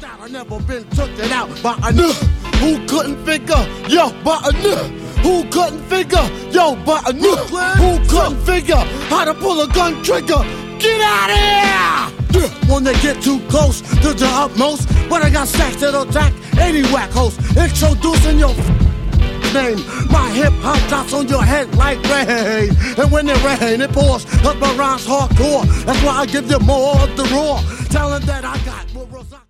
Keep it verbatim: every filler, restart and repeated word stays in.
I never been took it out by a nigga who couldn't figure, yo, by a nigga who couldn't figure, yo, by a nigga who couldn't figure how to pull a gun trigger. Get out of here! When they get too close to the utmost, when I got stacks that'll attack any whack host, introducing your name. My hip hop drops on your head like rain, and when it rain, it pours up my rhymes hardcore. That's why I give you more of the raw talent that I got.